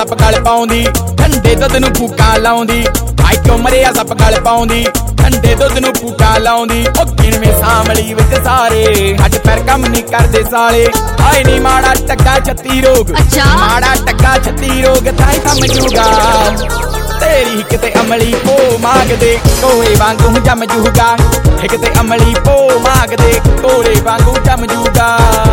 ਸੱਪ ਗਲ ਪਾਉਂਦੀ ਠੰਡੇ ਦੁੱਧ ਨੂੰ ਫੂਕਾਂ ਲਾਉਂਦੀ ਆਈ ਕਿਉਂ ਮਰਿਆ ਸੱਪ ਗਲ ਪਾਉਂਦੀ ਠੰਡੇ ਦੁੱਧ ਨੂੰ ਫੂਕਾਂ ਲਾਉਂਦੀ ਉਹ ਗਿਣਵੇਂ ਸਾਂਵਲੀ ਵਿੱਚ ਸਾਰੇ ਹੱਡ ਪੈਰ ਕੰਮ ਨਹੀਂ ਕਰਦੇ ਸਾਲੇ ਆਏ ਨੀ ਮਾੜਾ ਟੱਕਾ 36 ਰੋਗ ਮਾੜਾ ਟੱਕਾ 36 ਰੋਗ ਤਾਂ ਹੀ ਕੰਮ ਜੂਗਾ ਤੇਰੀ ਕਿਤੇ ਅਮਲੀ ਪੋ ਮੰਗਦੇ ਕੋਲੇ ਵਾਂਗੂ ਜੰਮ ਜੂਗਾ ਕਿਤੇ ਅਮਲੀ ਪੋ ਮੰਗਦੇ ਕੋਲੇ ਵਾਂਗੂ ਜੰਮ ਜੂਗਾ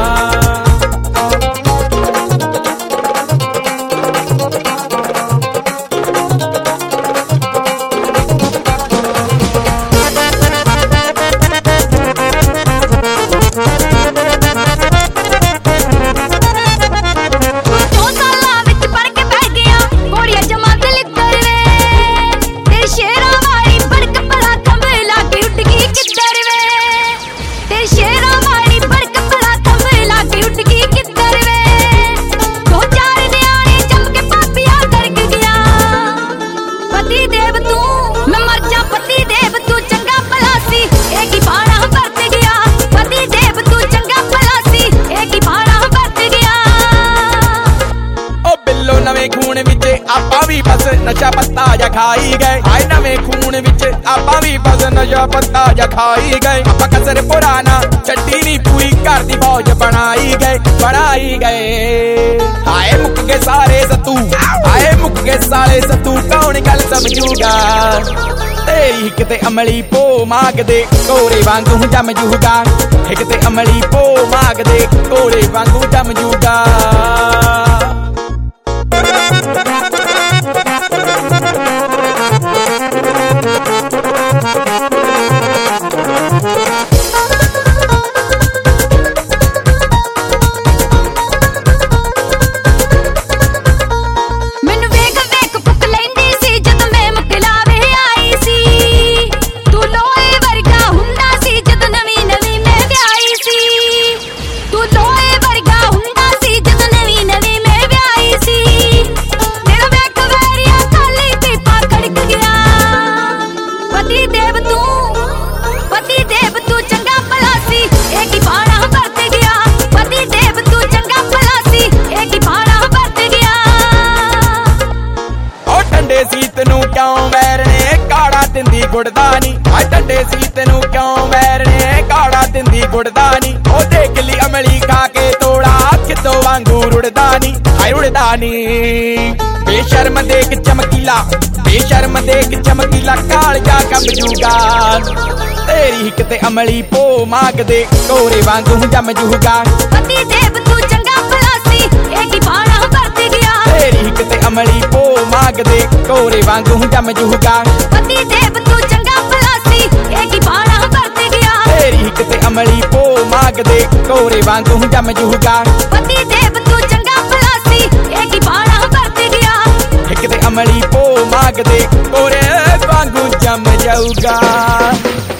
ਨਵੇਂ ਖੂਨ ਵਿੱਚ ਆਪਾਂ ਵੀ ਬਸ ਨਸ਼ਾ ਪੱਤਾ ਜਾ ਖਾਈ ਗਏ ਆਏ ਨਵੇਂ ਖੂਨ ਵਿੱਚ ਆਪਾਂ ਵੀ ਬਸ ਨਸ਼ਾ ਪੱਤਾ ਜਾ ਖਾਈ ਗਏ ਆਪਾਂ ਕਸਰ ਪੁਰਾਣਾ ਛੱਡੀ ਨਹੀਂ ਪੂਰੀ ਘਰ ਦੀ ਫੌਜ ਬਣਾਈ ਗਏ ਆਏ ਮੁੱਕ ਗਏ ਸਾਰੇ ਸਤੂ ਆਏ ਮੁੱਕ ਗਏ ਸਾਰੇ ਸਤੂ ਕੌਣ ਗੱਲ ਸਮਝੂਗਾ ਤੇਰੀ ਕਿਤੇ ਅਮਲੀ ਪੋ ਮੰਗਦੇ ਕੋਰੇ ਵਾਂਗੂ ਜੰਮ ਜੂਗਾ ਕਿਤੇ ਅਮਲੀ ਪੋ ਮੰਗਦੇ ਕੋਰੇ ਵਾਂਗੂ ਜੰਮ ਜੂਗਾ ਤੈਨੂੰ ਕਿਉਂ ਵੈਰਨੇ ਕਾੜਾ ਦਿੰਦੀ ਗੁੜਦਾ ਨੀ ਆ ਡੰਡੇ ਸੀ ਤੈਨੂੰ ਕਿਉਂ ਵੈਰਨੇ ਕਾੜਾ ਦਿੰਦੀ ਗੁੜਦਾ ਨੀ ਉਹ ਦੇਖ ਲਈ ਅਮਲੀ ਖਾ ਕੇ ਤੋੜਾ ਕਿਤੋਂ ਵਾਂਗੂ ਰੁੜਦਾ ਨੀ ਆਈ ਰੁੜਦਾ ਨੀ ਬੇਸ਼ਰਮ ਦੇਖ ਚਮਕੀਲਾ ਬੇਸ਼ਰਮ ਦੇਖ ਚਮਕੀਲਾ ਕਾਲ ਜਾ ਕੰਬ ਜੂਗਾ ਤੇਰੀ ਕਿਤੇ ਅਮਲੀ ਪੋ ਮੰਗਦੇ ਕੋਰੇ ਵਾਂਗੂ ਜੰਮ ਜੂਗਾ ਪਤੀ ਦੇਵ ਤੂੰ ਚੰਗਾ ਭਲਾ ਸੀ ਇਹ ਕੀ ਬਾਣਾ ਵਰਤ ਗਿਆ ਤੇਰੀ ਕਿਤੇ ਅਮਲੀ ਪੋ ਮੰਗਦੇ ਕੋਰੇ ਵਾਂਗੂ ਜੰਮ ਜੂਗਾ ਪਤੀ ਦੇਵ ਤੂੰ ਚੰਗਾ ਭਲਾ ਸੀ ਇਹ ਕੀ ਬਾਣਾ ਵਰਤ ਗਿਆ ਤੇਰੀ ਕਿਤੇ ਅਮਲੀ ਪੋ ਮੰਗਦੇ ਕੋਰੇ ਵਾਂਗੂ ਜੰਮ ਜੂਗਾ ਪਤੀ ਦੇਵ ਤੂੰ ਚੰਗਾ ਭਲਾ ਸੀ ਇਹ ਕੀ ਬਾਣਾ ਵਰਤ ਗਿਆ ਕਿਤੇ ਅਮਲੀ ਪੋ ਮੰਗਦੇ ਕੋਰੇ ਵਾਂਗੂ ਜੰਮ ਜਾਊਗਾ।